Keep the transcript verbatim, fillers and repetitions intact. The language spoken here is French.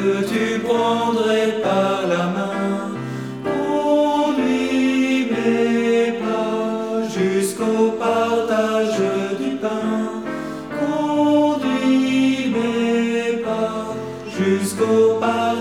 que tu prendrais par la main. Conduis mes pas jusqu'au partage du pain. Conduis mes pas jusqu'au partage